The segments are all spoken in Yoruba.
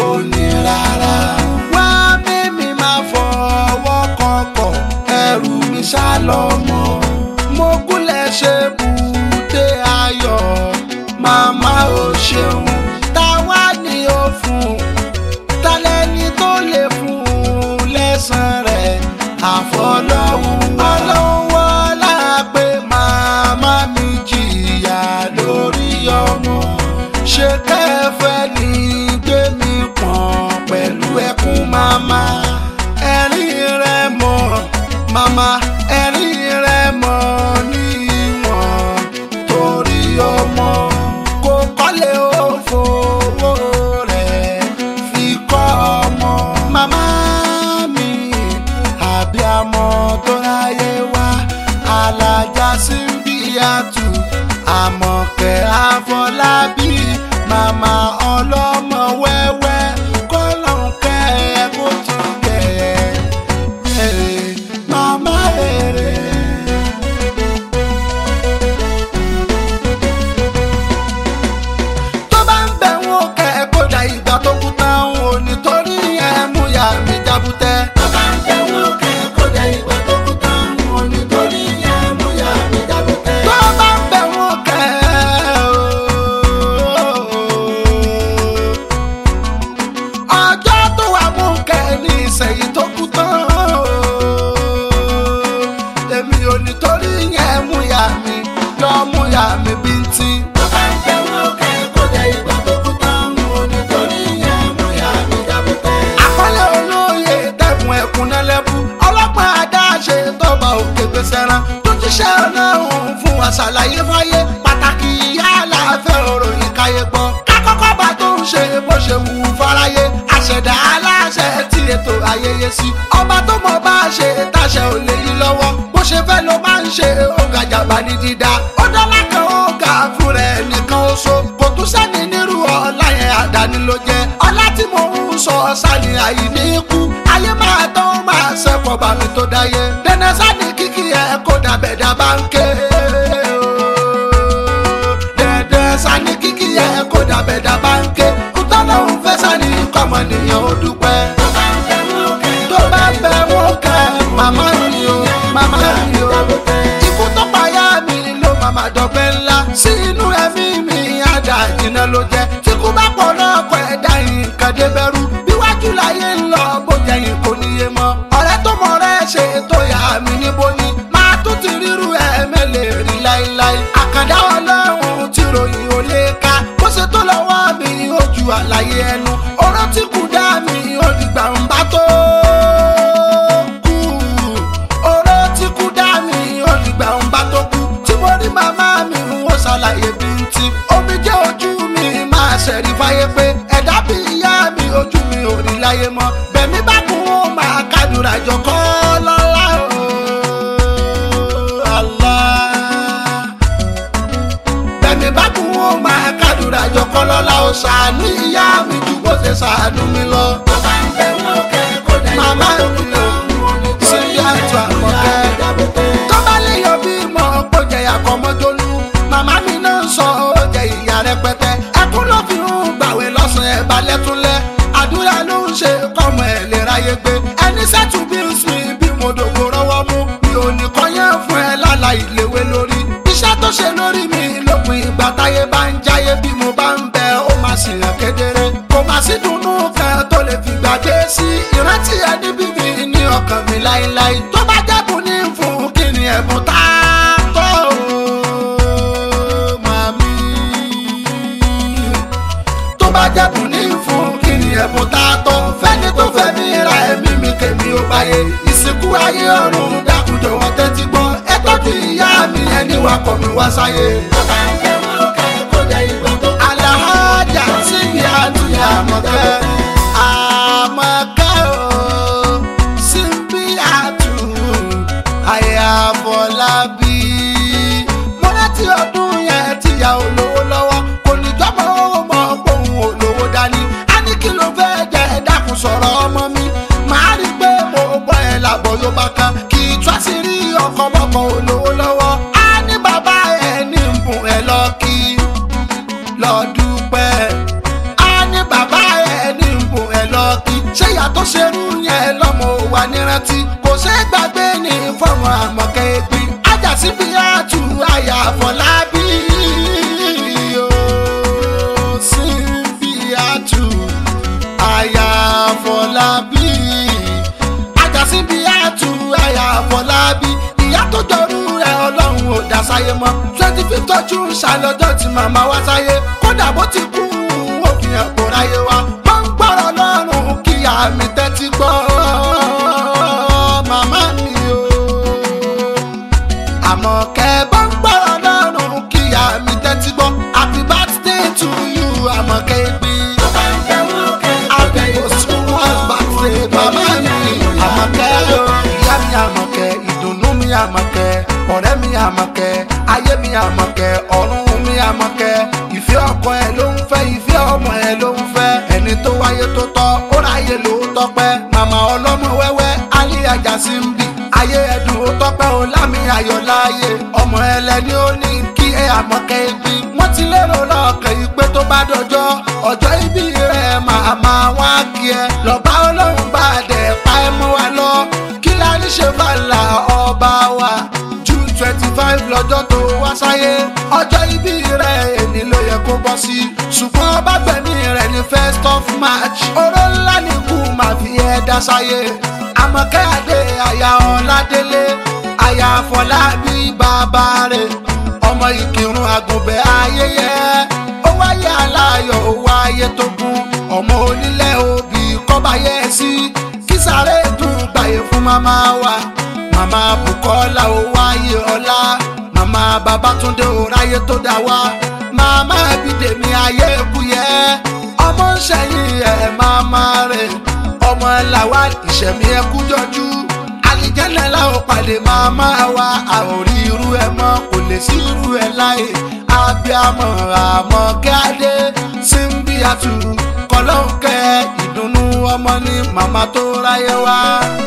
ní rárá. Wá mímí máa fọwọ́ kọkọ̀ ẹrù mi sá lọ́mọ. Mo gúnlẹ̀ ṣe bùdé ayọ̀ màmá ò ṣeun. Táwa ni ó fún talẹ́ni tó lè fún lẹ́san rẹ̀ àfọlọ́hun. Ọlọ́hun wọlá pé màmá mi jìyà lórí ọmọ. Ṣé kẹfẹ́ ní gbé mi pọ̀n pẹ̀lú ẹkún màmá. Ẹ̀rín rẹ̀ mọ̀ màmá, ẹ̀rín rẹ̀ mọ̀ níwọ̀n torí ọmọ. Kò kọ́lé ó fowó rẹ̀ fi kọ́ ọmọ. Màmá mi àbíamọ tó ráyé wá, Alájà Símbíàtù Àmọ̀kẹ́ Àfọlábí. Màmá ọlọ́mọ wẹ́wẹ́ kọ́lọ́n kẹ́ ẹ kó tún kẹ́ ẹ. Màmá rere. Tó bá ń bẹ̀ wọ́n kẹ́ ẹ kó da ìgbà tó kú tán ò ní torí ẹ mú ya mi jábútẹ́. Tó bá ń bẹ̀ wọ́n kẹ́ ẹ kó da ìgbà tó kú tán ò ní torí ẹ mú ya mi jábútẹ́. Tó bá ń bẹ̀ wọ́n kẹ́ ọjọ́ tó wà mú kẹ́ ní ìsẹ̀yìn tó kú tán. Èmi ò ní torí yẹn mú ya mi lọ mú ya mi bíntín. Tó bá ń bẹ̀ wọ́n kẹ́ kó da ìgbà tó kú tán ò ní torí yẹn mú ya mi jábútẹ́. Àkọlé olóye dẹ́kun ẹ̀kún nẹ́lẹ́bù ọlọ́pàá adáṣe tọ́ba òkè gbèsè rán tó ti ṣe Ọlọ́run fún wa ṣàlàyé fáyé pàtàkì ìyá àlàáfẹ́ òròyìn káyé gbọ́. Kákọ́kọ́ bá tó ń ṣe bó ṣe wù ú fáráyé àṣẹ̀dá aláṣẹ tí ètò ayẹyẹ sí. Ọba tó mọ bá ṣe táṣẹ ò lè yí lọ́wọ́ bó ṣe fẹ́ ló máa ń ṣe ọ̀gá jàmbá ní dídá. Ó dọ́là kan ó ga fún rẹ̀ nìkan ó so kò tún sẹ́ni nírú ọlá yẹn àdáni ló jẹ́. Ọlá tí mo ń sọ sani àìní ikú ayé máa tán máa ṣẹ́kọ̀ọ́ bá mi tó dáyé. Dẹ́nẹ́ sani kíkì ẹ̀ kó dàbẹ̀dà bá ń ké. Dẹ́dẹ́ sani kíkì ẹ̀ kó dàbẹ̀dà bá ń ké. Kútọ́lọ́hún fẹ́ sani kọ́mọnìyàn ó dúpẹ́. Tó bá bẹ̀ wọ́n kẹ́ màmá mi o, màmá mi o. Ikú tó payá mi ló màmá dọ̀gbẹ́ ńlá sí inú ẹ̀mí mi àdá jìnnà ló jẹ́. Tí kú bá pọ̀ náà kọ́ ẹ̀dá nǹkan dé bẹ̀rù. Bíwájú láyé ń lọ bó jẹ́ yìí kò níye mọ́. Ọ̀rẹ́ tó mọ̀ rẹ́ ṣe tó yà mí níbo ni. Máa tún ti ríru ẹ̀mẹ́lẹ̀ rí láíláí. Àkàndá Ọlọ́run tí ròyìn ò lè ká. Bó ṣe tó lọ́wọ́ mi ó ju àlàyé ẹnu. Ọ̀rọ̀ tí kù dá mi ó dìgbà ń bá tó kú. Ọ̀rọ̀ tí kù dá mi ó dìgbà ń bá tó kú. Tí mo rí màmá mi ó ṣàlàyé bíntì. Omijé ojú mi máa ṣẹ̀rí fáyé pé ẹ̀dá bí ìyá mi ojú mi ò rí láyé mọ́. Bẹ̀mí bá kún ó máa kádùrà jọ kọ́ lọ́lá o. Allah. Bẹ̀mí bá kún ó máa kádùrà jọ kọ́ lọ́lá o. Ṣàánú ìyá mi ju bó ṣe ṣàánú mi lọ. Bàbá ń bẹ̀ wọ́n kẹ́ kó dẹ̀ màmá mi lọ Símbíàtù Àmọ̀kẹ́. Tó bá lè yọ bí mọ̀ kó jẹ̀yà kọ́ mọ́jọ́lú. Màmá mi náà sọ ó jẹ ìyá rẹpẹtẹ. Ẹkún ló fi ń gbàwé lọ́sàn-án ẹ̀ balẹ̀ túnlẹ̀. Àdúrà ló ń ṣe kọ́mọ ẹ̀ lè ráyé gbé. Ẹni sẹ́tù bí ń sìn bí mo dògbò rọ́wọ́ mú. Mi ò ní kọ́ yẹn fún ẹ lálá ìléwé lórí. Iṣẹ́ tó ṣe lórí mi lópin ìgbà táyé bá ń jáyé bí mo bá ń bẹ ó máa sì hàn kedere. Kò má sí dùnnú kan tó lè fi gbàgbé sí. Ìrántí ẹni bíbí ní ọkàn mi láíláí. Tó bá jẹ́bùn ní fún kí ni ẹ̀bùn tá a tọ́ o. Màmí. Tó bá jẹ́bùn ní fún kí ni ẹ̀bùn tá a tọ́. Fẹ́ni tó fẹ́ mi ra ẹ̀mí mi kèmí ó báyé. Ìsìnkú ayé ọ̀run dákúndọ̀ wọ́n tẹ́tí gbọ́. Ẹ tọ́jú ìyá mi ẹni wà kọ̀ mi wá sáyé. Bàbá ń bẹ̀ wọ́n kẹ́ kó jẹ́ ìgbà tó. Alájà Símbíàtù Àmọ̀kẹ́. Àmọ̀kẹ́ o Símbíàtù Àfọlábí. Mo rántí ọdún yẹn tíya olówó lọ́wọ́ kò ní jọ́mọ́ owó mọ́ pohùn olówó dání. A ní kí ló fẹ́ jẹ́ dákun sọ̀rọ̀ ọmọ mi. Màá rí pé mo gbọ́ ẹ̀ làbọ̀ yóò bá kan kì í tú àṣírí ọkọ̀ mọ́kàn olówó lọ́wọ́. A ní bàbá ẹ̀ ní ń bùn ẹ̀ lọ kí lọ dúpẹ́. A ní bàbá ẹ̀ ní ṣé ìyá tó ṣerú yẹn lọ́mọ wà nírántí kò ṣe é gbàgbé ní fọ́mọ Àmọ̀kẹ́ Ẹ̀gbin Àjàsíbíàtù aya Àfọlábí Símbíàtù aya Àfọlábí Àjàsíbíàtù aya Àfọlábí ìyá tó jọrú rẹ̀ Ọlọ́run ò dá sáyé mọ́ 25th of June ṣàlọ́jọ́ tí màmá wá sáyé kódà bó ti kú òfin ẹ̀kọ́ ráyé wa wọ́n ń gbọ́rọ̀ lọ́rùn kíyà mi tẹ́tí gbọ́ màmá mi o Àmọ̀kẹ́ bá ń gbọ́rọ̀ lọ́rùn kíyà mi tẹ́tí gbọ́ happy birthday to you Àmọ̀kẹ́ Ẹ̀gbin happy birthday màmá mi Àmọ̀kẹ́ o ìyá mi Àmọ̀kẹ́ ìdùnnú mi Àmọ̀kẹ́ ọ̀rẹ́ mi Àmọ̀kẹ́ ayé mi Àmọ̀kẹ́ ọ̀run mi Àmọ̀kẹ́ ìfẹ́ ọkọ ẹ ló ń fẹ́ ìfẹ́ ọmọ ẹ ló ń fẹ́ ẹni tó wáyé tó tọ́ ó ráyè ló tọ́pẹ́ màmá ọlọ́mọ wẹ́wẹ́ alẹ́ Àjàsímbí ayé ẹ̀dùn ó tọ́pẹ́ ó lámì ayọ̀ láàyè ọmọ ẹlẹ́ni ó ní kí ẹ Àmọ̀kẹ́ Ẹ̀gbin wọ́n ti lérò lọ́kàn yìí pé tó bá dọjọ́ ọjọ́ ìbí rẹ̀ màmá wá kí ẹ lọ́ba Ọlọ́run bá dẹ̀ pa ẹ mọ́ wa lọ kí lárí ṣe fàlà ọba wa June 25 lọ́jọ́ tó wá sáyé ọjọ́ ìbí rẹ̀ èní ló yẹ kó bọ́ sí ṣùgbọ́n ọba gbẹ̀mí rẹ̀ ní 1st of March oró ńlá ní kú máa fi ẹ̀ dá sáyé Àmọ̀kẹ́ Adé aya Ọládélé aya Àfọlábí bàbá rẹ̀ ọmọ Ìkìrun Àgùnbẹ̀ ayẹyẹ ó wáyé aláyọ̀ ó wáyé tó kún ọmọ onílẹ̀ òbí kọ́báyé sí kí sáré dùn gbàyè fún màmá wa màmá Bùkọ́lá ó wáyé ọlá màmá Babátúndé ó ráyé tó dá wa màmá Bídèmí ayé kúyẹ ọmọ ń ṣẹ̀yìn ẹ̀ màmá rẹ̀ ọmọ làwa ìṣẹ̀mí ẹkú jọjú àlìjẹ́nà láwọn pàdé màmá wa àórí irú ẹ mọ́ kò lè sí irú ẹ láyé abiyamọ Àmọ̀kẹ́ Adé Símbíàtù kọlọ́nkẹ́ ìdùnnú ọmọ ní màmá tó ráyé wá.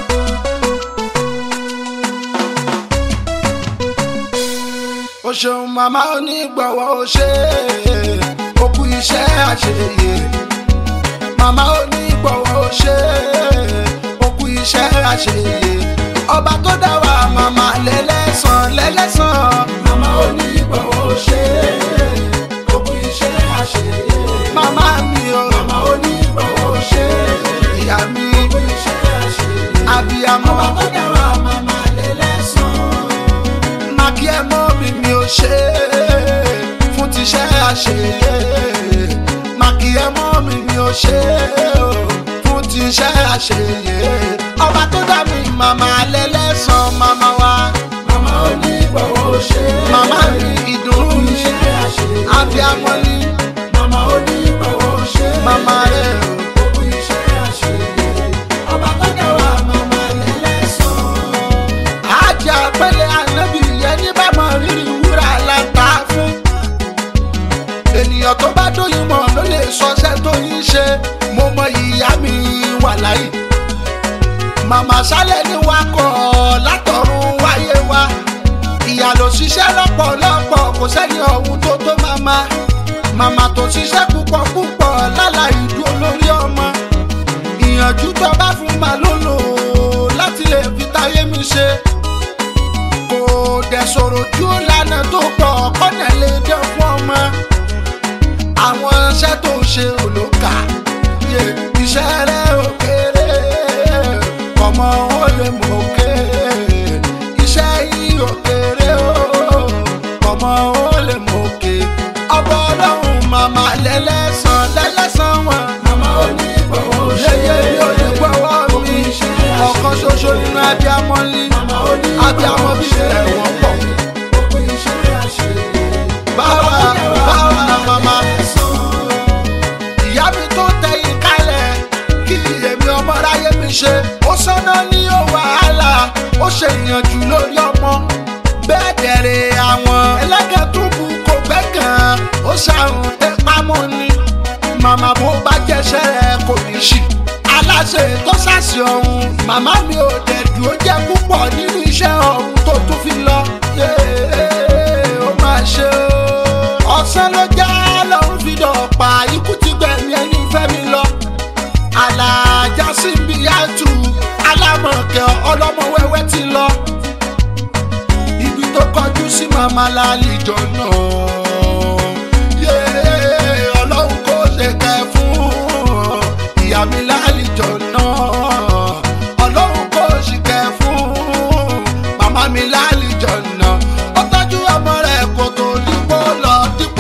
o ṣeun màmá onígbọ̀wọ́ o ṣe ó kú iṣẹ́ àṣeyẹ màmá onígbọ̀wọ́ o ṣe ó kú iṣẹ́ àṣeyẹ ọba tó dá wa màmá lẹ́lẹ́sàn màmá onígbọ̀wọ́ o ṣe ó kú iṣẹ́ àṣeyẹ màmá mi o màmá onígbọ̀wọ́ o ṣe ìyá mi ó kú iṣẹ́ àṣeyẹ abiyamọ ọba tó dá wa màmá lẹ́lẹ́sàn kí ẹ mọ́ mi ò ṣe fún tiṣẹ́ àṣeyẹ má kí ẹ mọ́ mi ò ṣe fún tiṣẹ́ àṣeyẹ ọba tó dá mi màmá lẹ́lẹ́sàn màmá wa màmá onígbọ̀wọ́ ò ṣe màmá mi ìdùnnú mi abiyamọ ni màmá onígbọ̀wọ́ ò ṣe màmá rẹ̀ òkú iṣẹ́ àṣeyẹ ọba tó dá wa màmá lẹ́lẹ́sàn àjà pẹ́lẹ́ ànábì ẹni bá mọ rírì wúrà láta fún ènìyàn tó bá dóyún mọ́ ló lè sọṣẹ́ tó yín ṣe mo mọ ìyá mi wà láyé màmá sálẹ̀ ní wakọ̀ látọ̀run wáyé wa ìyá ló ṣiṣẹ́ lọ́pọ̀lọpọ̀ kò sẹ́ni ọ̀hún tó tó màmá tó ṣiṣẹ́ púpọ̀ láláì dúró lórí ọmọ ìyànjú tó bá fún màlúlò láti lè fi táyé mi ṣe dẹ̀ sọ̀rọ̀ tí ó lánà tó pọ̀ kọ́nà lè dé fún ọmọ àwọn iṣẹ́ tó ṣe olóka iṣẹ́ rẹ̀ ò kéré ọmọ ó lè mọ̀ òkè iṣẹ́ yìí ò kéré ọmọ ó lè mọ̀ òkè ọba Ọlọ́run màmá lẹ́lẹ́sàn wọn màmá onígbọ̀wọ́ ṣe yẹ́yẹ́ onígbọ̀wọ́ mi ọ̀kan ṣoṣo nínú abiyamọ ní abiyamọ bí ẹ̀wọ̀n pọ̀ báwa màmá ìyá mi tó tẹ̀yìn kalẹ̀ kí èmi ọmọ ráyé mi ṣe ó sọ́nà ní ó wàhálà ó ṣe ìyànjú lórí ọmọ bẹ́ẹ̀ dẹ̀rẹ̀ àwọn ẹlẹ́gẹ̀ẹ́ tó kù kò gbẹ́gàn ó ṣàrùn tẹ́ pamọ́ ni màmá bó bá jẹ́ṣẹ́ rẹ̀ kò ní ṣì aláṣẹ tó ṣàṣì ọ̀hún màmá mi ò dẹ̀dù ó jẹ́ púpọ̀ nínú iṣẹ́ ọ̀hún tó tún fi lọ ó máa ṣe ọ̀sán ló já lọ́hún fi dọ̀pá ikú ti gbẹ̀mí ẹni fẹ́ mi lọ Àjàsí Àmọ̀kẹ́ ọlọ́mọ wẹ́wẹ́ ti lọ ibi tó kọjú sí màmá lálejò náà. Ọlọ́run kò ṣe kẹ́ fún ìyá mi lálejò náà. Ọlọ́run kò ṣe kẹ́ fún màmá mi lálejò náà. Ó tọ́jú ọmọ rẹ̀ kó tó dípò lọ.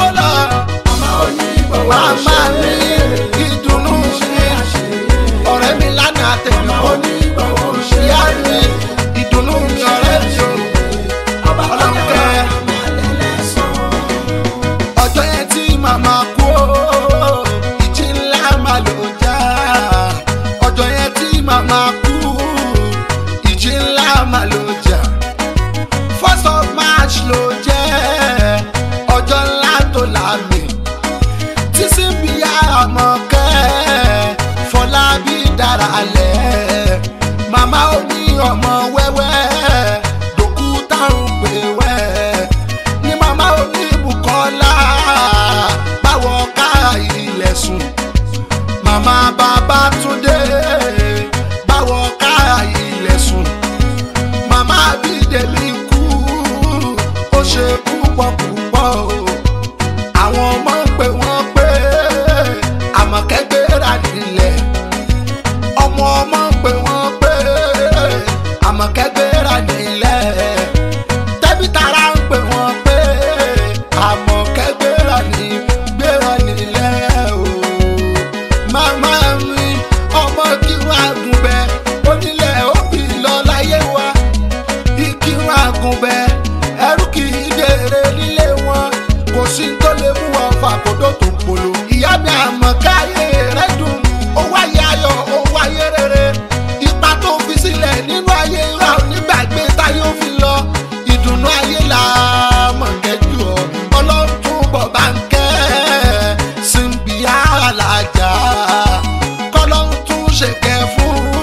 Màmá mi ìdùnnú mi ọ̀rẹ́ mi lánàá tẹ̀lé ìyá mi ìdùnnú mi ọ̀rẹ́ mi o. Ọlọ́kẹ́ ọjọ́ yẹn tí màmá kú ìjì ńlá mà ló jà. Ọjọ́ yẹn tí màmá kú ìjì ńlá mà ló jà. 1st of March ló jẹ́ ọjọ́ ńlá tó lámì. Tí Símbíà Àmọ̀kẹ́ Fọlábí dára lẹ̀. Màmá ò ní ọmọ wẹ́wẹ́ dòkúta ń pè wẹ́. Ní màmá ò ní Bùkọ́lá báwọ̀ ká ilẹ̀ sùn. Màmá Babátúndé báwọ̀ ká ilẹ̀ sùn. Màmá Bídèmí kú ó ṣe púpọ̀ o. Àwọn ọmọ ń pè wọ́n pé Àmọ̀kẹ́ gbéra nílẹ̀. Ọmọ ń pè wọ́n pé Àmọ̀kẹ́ gbéra nílẹ̀. Tẹ́bítàrà ń pè wọ́n pé Àmọ̀kẹ́ gbéra nílẹ̀ o. Màmá mi ọmọ kí wọ́n àgùnbẹ́ onílẹ̀ òbí lọ láyé wa. Kí wọ́n àgùnbẹ́ ẹrú kì í dèrè nílé wọn. Kò sí tó lè mú wọn fàkódó tó polo. Ìyá mi Àmọ̀kẹ́ ayé rẹ̀ dùn ó wáyé ayọ̀ ó wáyé rere. Ipa tó fi sílẹ̀ nínú ayé wa ò ní gbàgbé táyé ó fi lọ. Ìdùnnú ayé la Àmọ̀kẹ́ jù ọ́. Ọlọ́run túbọ̀ bá ń kẹ́ Símbíà Alájà. Kọ́lọ́run tún ṣe kẹ́ fún